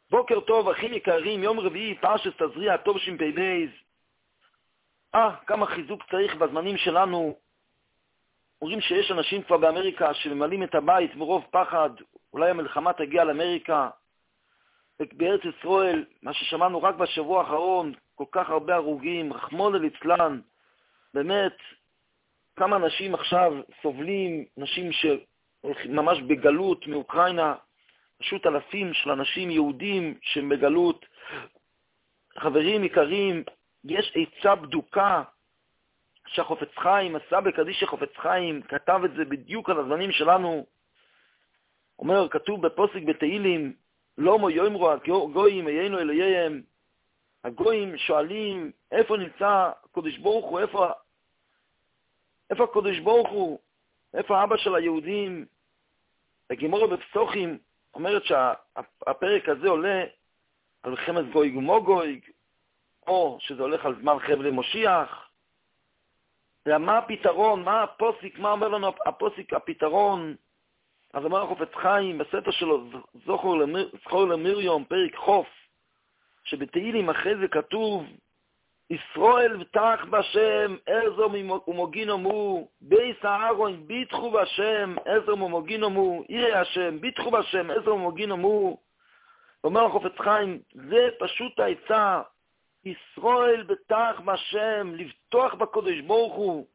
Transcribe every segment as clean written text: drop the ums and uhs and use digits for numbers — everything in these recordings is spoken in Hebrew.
בוקר טוב, אחים יקרים, יום רביעי, פרשת תזריע, טוב ש"פ. כמה חיזוק צריך בזמנים שלנו. אומרים שיש אנשים כבר באמריקה שממלאים את הבית מרוב פחד, אולי המלחמה תגיע לאמריקה. בארץ ישראל, מה ששמענו רק בשבוע האחרון, כל כך הרבה הרוגים, רחמנא ליצלן. באמת, כמה אנשים עכשיו סובלים, אנשים שממש בגלות מאוקראינה, פשוט אלפים של אנשים יהודים שהם בגלות. חברים יקרים, יש עצה בדוקה שהחופץ חיים, הסבא קדיש החופץ חיים, כתב את זה בדיוק על הזמנים שלנו. אומר, כתוב בפוסק בתהילים, לא מו יאמרו הגויים היינו אלוהיהם. הגויים שואלים, איפה נמצא הקדוש ברוך הוא? איפה הקדוש ברוך הוא? איפה אבא של היהודים? הגמרא בפסוחים אומרת שהפרק הזה עולה על מלחמת גוי ומוגוי, או שזה הולך על זמן חבלי משיח. ומה הפתרון? מה הפוסק? מה אומר לנו הפוסק הפתרון? אז אומר החופץ חיים בספר שלו, זכור למריום, פרק חוף, שבתהילים אחרי זה כתוב, ישראל בטח בשם, עזר ומוגינו מו, בייס אהרון ביטחו בשם, עזר ומוגינו מו, יראי השם, ביטחו בשם, עזר ומוגינו מו. אומר החופץ חיים, זה פשוט העצה, ישראל בטח בשם, לבטוח בקדוש ברוך הוא.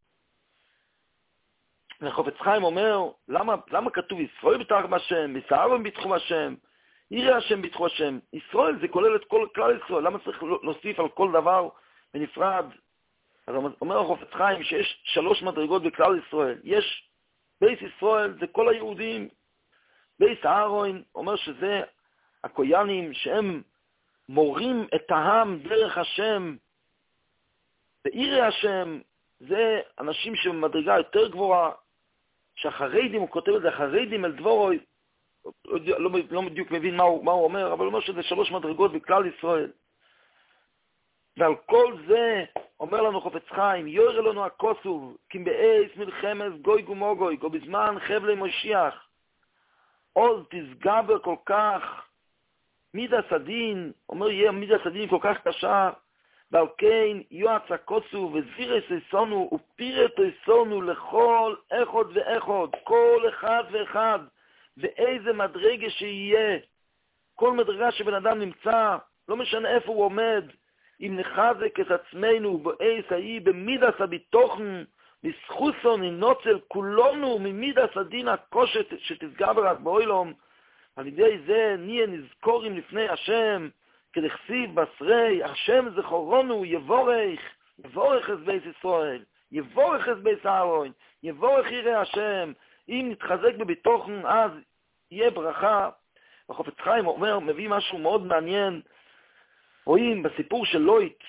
החופץ חיים אומר, למה כתוב ישראל בטח בשם, בייס אהרון ביטחו בשם, יראי השם ביטחו השם? ישראל זה כולל את כל כלל ישראל, למה צריך להוסיף על כל דבר בנפרד? אז אומר החופץ חיים שיש 3 מדרגות בכלל ישראל. יש בייס ישראל, זה כל היהודים. בייס אהרון אומר שזה הכוינים שהם מורים את העם דרך השם. ויראי השם זה אנשים שבמדרגה יותר גבוהה, שהחרדים, הוא כותב את זה, החרדים אל דבורוי, לא בדיוק מבין מה הוא אומר, אבל הוא אומר שזה 3 מדרגות בכלל ישראל. ועל כל זה אומר לנו חופץ חיים, יורא לנו הכוסוב, כי באייס מלחמס גוי גומוגוי, או בזמן חבלי משיח, עוז תסגבר כל כך, מידס הדין, אומר יהיה מידס הדין כל כך קשה, ועל כן יועץ הכוסוב, וזירס איסונו, ופירת איסונו לכל אחד ואחד, כל אחד ואחד, ואיזה מדרגה שיהיה, כל מדרגה שבן אדם נמצא, לא משנה איפה הוא עומד, אם נחזק את עצמנו באיס ההיא במידס הביטוחן, מסחוסו ננוצל כולנו ממידס הדין הקושת שתסגבר רק באוילום, על ידי זה נהיה נזכורים לפני השם, כדכסיב בסרי, השם זכרונו יבורך את בית ישראל, יבורך את בית אהרון, יבורך יראי השם. אם נתחזק בביטוחן אז יהיה ברכה. החופץ חיים אומר, מביא משהו מאוד מעניין. רואים בסיפור של לויט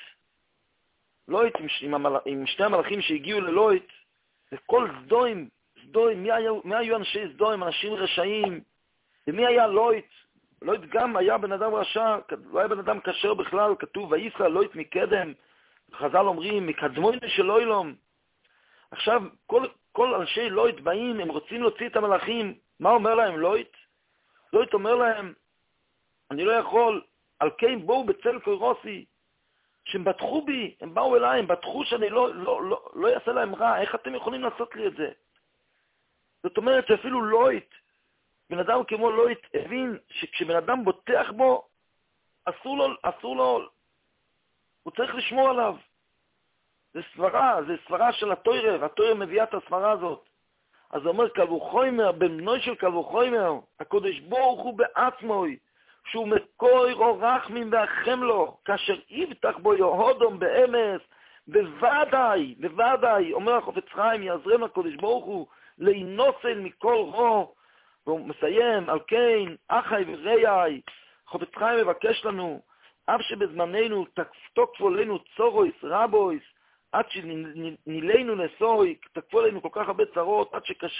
עם 2 המלאכים שהגיעו ללויט, וכל סדוים, מי היו אנשי סדוים? אנשים רשעים. ומי היה לויט? לויט גם היה בן אדם רשע, לא היה בן אדם כשר בכלל, כתוב, ויסע לויט מקדם, חז"ל אומרים, מקדמונו של אוילום. עכשיו, כל אנשי לויט באים, הם רוצים להוציא את המלאכים. מה אומר להם לויט? לויט אומר להם, אני לא יכול, על כן בואו בצל קוירוסי, שהם בטחו בי, הם באו אליי, הם בטחו שאני לא אעשה להם רע, איך אתם יכולים לעשות לי את זה? זאת אומרת שאפילו לויט, בן אדם כמו לויט, הבין שכשבן אדם בוטח בו, אסור לו, הוא צריך לשמור עליו. זה סברה של התורה, והתורה מביאה את הסברה הזאת. אז הוא אומר, קלוחוימר, במנוי של קלוחוימר, הקדוש ברוך הוא בעצמוי, שהוא מקור או רחמים והחמלו, כאשר יבטח בו יהודום באמס, בוודאי, אומר החופץ חיים, יעזרם לקדוש ברוך הוא, להינוסל מכל רו, והוא מסיים, על כן, אחי וראי, חופץ חיים מבקש לנו, אף שבזמננו תקפו לנו צורויס, רבויס, עד שנילנו נסוי, תקפו עלינו כל כך הרבה צרות,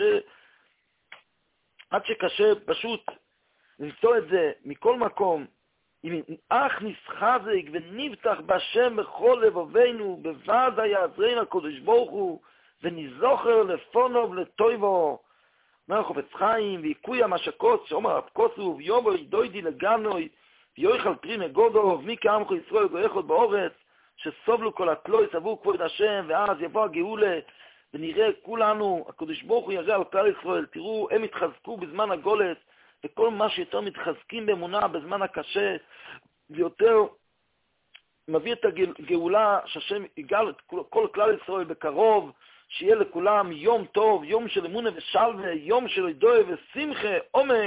עד שקשה פשוט למצוא את זה מכל מקום. אם אך נסחזק ונבטח בשם בכל לבבינו, בוודאי יעזרנו הקדוש ברוך הוא, ונזוכר לפונוב לטויבו. אומר חופץ חיים, ויקוי המשקות, שאומר הפקוסוב, יובוי דוידי לגנוי, ויויכל פרי מגודו, מי כעמך ישראל גויכות באורץ, שסובלו כל התלוי סבור כבוד השם, ואז יבוא הגאולה, ונראה כולנו, הקדוש ברוך הוא יראה על כלל ישראל, תראו, הם התחזקו בזמן הגולת, וכל מה שיותר מתחזקים באמונה בזמן הקשה, ויותר מביא את הגאולה, שהשם יגאל את כל כלל ישראל בקרוב, שיהיה לכולם יום טוב, יום של אמונה ושלווה, יום של ידוע ושמחה, עומק.